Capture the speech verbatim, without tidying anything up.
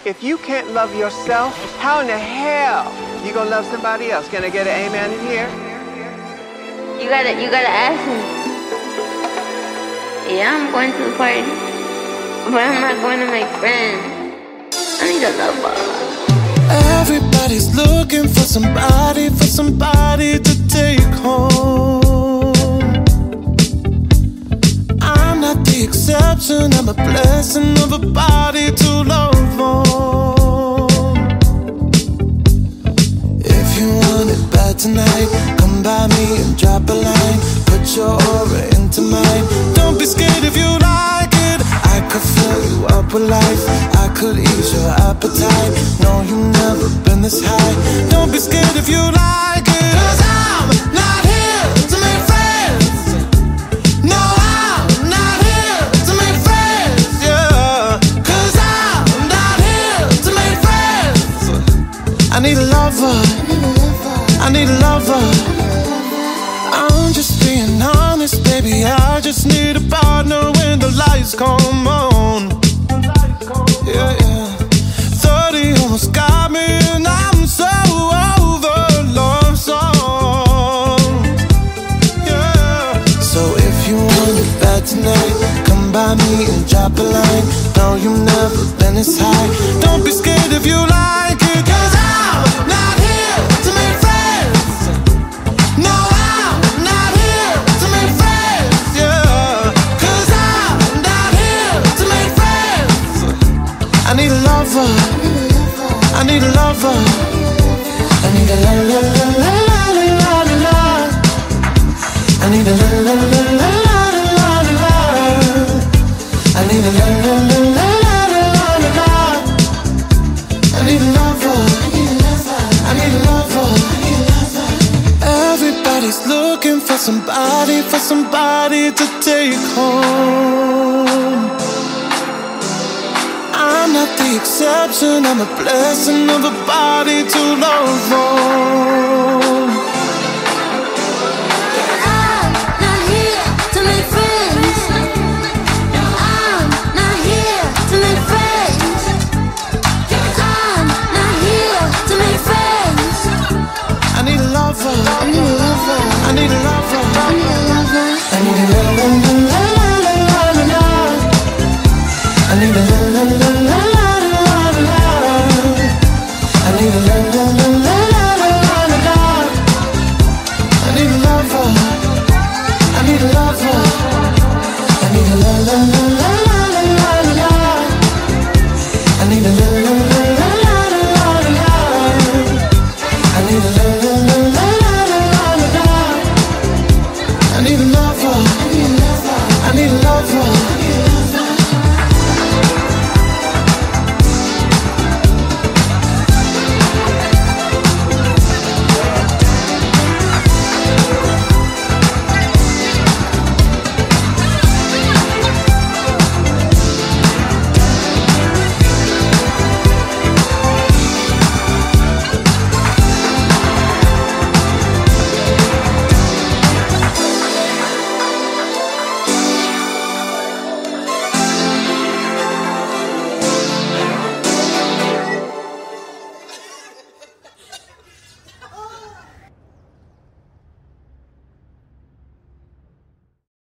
If you can't love yourself, how in the hell you gonna love somebody else? Can I get an amen in here? You gotta, you gotta ask me. Yeah, I'm going to the party, but I'm not going to make friends. I need a lover. Everybody's looking for somebody, for somebody to take home. I'm not the exception, I'm a blessing of a body to love on. If you want it bad tonight, come by me and drop a line. Put your aura into mine. Don't be scared if you like it. I could fill you up with life, I could ease your appetite. No, you've never been this high. Don't be scared if you like it. Cause I'm not here to make friends. No, I'm not here to make friends, yeah. Cause I'm not here to make friends. I need a lover, I need a lover. I'm just being honest, baby, I just need a partner when the lights come on. Yeah, yeah. Thirty almost got me and I'm so over love song. Yeah. So if you want it bad tonight, come by me and drop a line. No, you've never been this high. Don't be scared if you like it. Cause I'm not here to make friends. No, I'm not here to make friends, yeah. Cause I'm not here to make friends. I need a lover, I need a lover. I need a la la la la la la la la. I need a la la la la la la la la. I need a la la la la la la la. I need a lover, I need a lover. Everybody's looking for somebody, for somebody to take home. I'm not the exception, I'm a blessing of a body to love on.